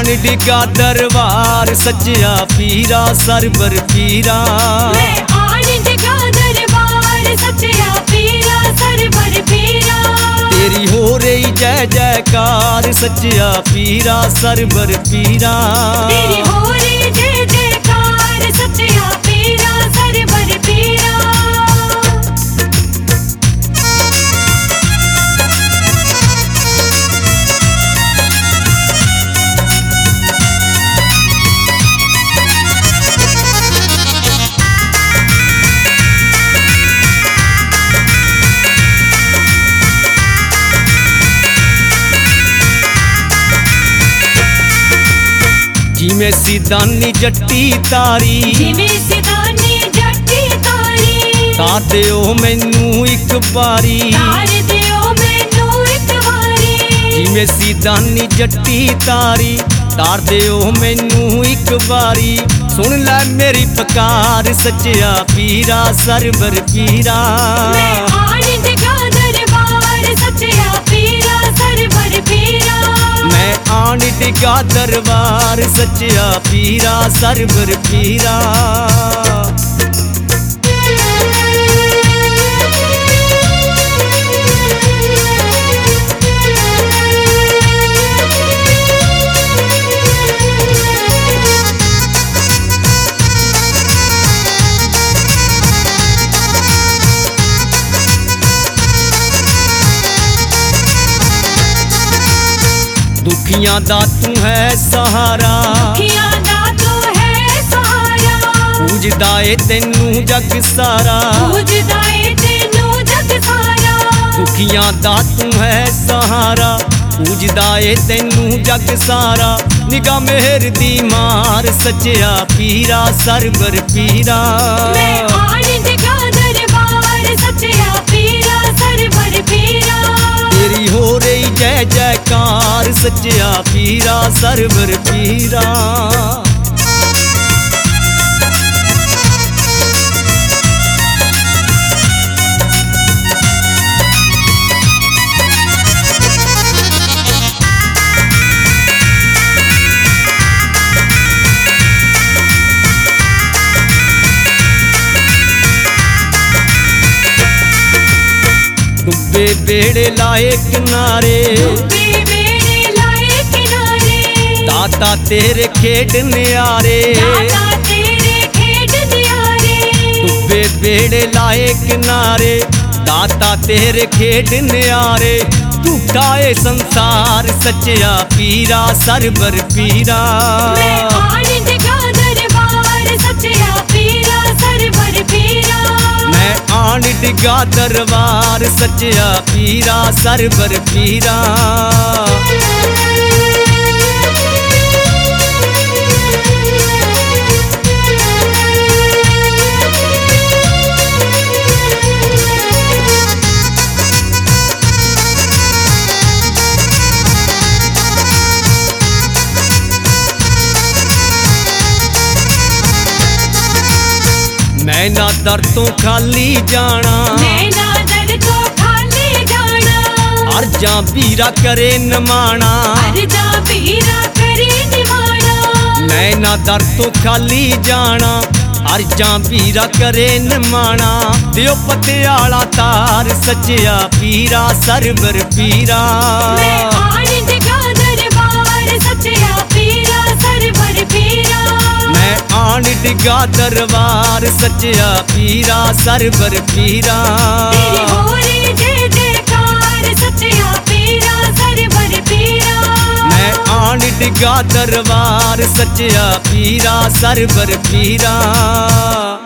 आन डिगा दरबार सच्चा पीरा सरवर पीरा। मैं आन डिगा दरबार सच्चा पीरा सरवर पीरा। तेरी हो रही जय जयकार सच्चा पीरा सरवर पीरा। तेरी हो रही जय जयकार सच्चा पीरा सरवर पीरा। जिमें सीधानी जट्टी तारी जिमें सीधानी जट्टी तारी। तार दिओ मैनू एक बारी तार दिओ मैनू एक बारी। जिमें सीधानी जट्टी तारी तार दिओ मैनू एक बारी। सुन ले मेरी पुकार सच्चा पीरा सरवर पीरा। मैं आन डिगा दरबार सच्चा पीरा सरवर पीरा। मैं आन डिगा दरबार सच्चा पीरा सरवर पीरा। दुखियां दा तू है सहारा दुखियां दा तू है सहारा। पूजदा ए तैनू जग सारा पूजदा ए तैनू जग सारा। दुखियां दा तू है सहारा पूजदा ए तैनू जग सारा। निगाह मेहर दी मार सच्चा पीरा सरवर पीरा। मैं आन डिगा दरबार सच्चा पीरा सरवर पीरा। तेरी हो रही जय जयकार सच्चा पीरा सरवर पीरा। डुब्बे बेड़े लाए किनारे डुब्बे बेड़े लाए किनारे। दाता तेरे खेड न्यारे दाता तेरे खेड न्यारे। डुब्बे बेड़े लाए किनारे दाता तेरे खेड न्यारे। झूठा ए संसार सच्चा पीरा सरवर पीरा। मैं आन डिगा दरबार सच्चा पीरा सरवर पीरा। मैं आन डिगा दरबार सच्चा पीरा सरवर पीरा। मैं ना दर तो खाली जाना मैं ना दर तो खाली जाना। अर्जा पीरा करे नमाना अर्जा पीरा करे निमाना। मैं ना दर तो खाली जाना अर्जा पीरा करे नमाना। दियो पतियाला तार सच्चा पीरा सरवर पीरा। मैं आन डिगा दरबार सच्चा पीरा सरवर पीरा। मैं आन डिगा दरबार सच्चा पीरा सरवर पीरा। तेरी हो रही जय जयकार सच्चा पीरा सरवर पीरा। मैं आन डिगा दरबार सच्चा पीरा सरवर पीरा।